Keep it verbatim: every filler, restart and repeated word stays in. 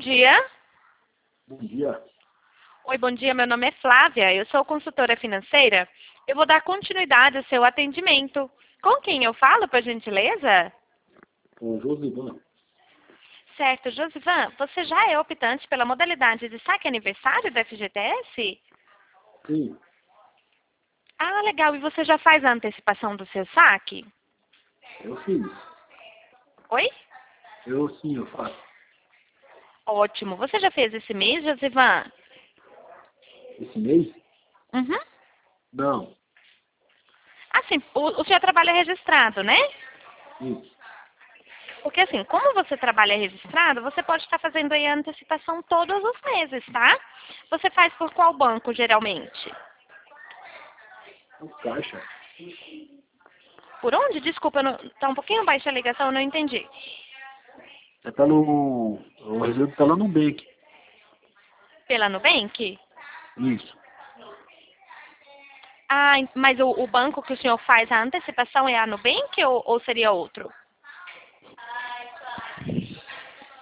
dia. Bom dia. Oi, bom dia. Meu nome é Flávia. Eu sou consultora financeira. Eu vou dar continuidade ao seu atendimento. Com quem eu falo, por gentileza? O Josivan. Certo. Josivan, você já é optante pela modalidade de saque aniversário da F G T S? Sim, Ah, legal. E você já faz a antecipação do seu saque? eu fiz. Oi? Eu sim, eu faço. Ótimo. Você já fez esse mês, Josivan? Esse mês? Uhum. Não. Assim, o, o senhor trabalha registrado, né? Isso. Porque assim, como você trabalha registrado, você pode estar fazendo aí a antecipação todos os meses, tá? Você faz por qual banco, geralmente? O caixa. Por onde? Desculpa, não, tá um pouquinho baixa a ligação, eu não entendi. É pelo... O recebo tá lá no Bank. Pela Nubank? Isso. Ah, mas o, o banco que o senhor faz a antecipação é a Nubank ou, ou seria outro?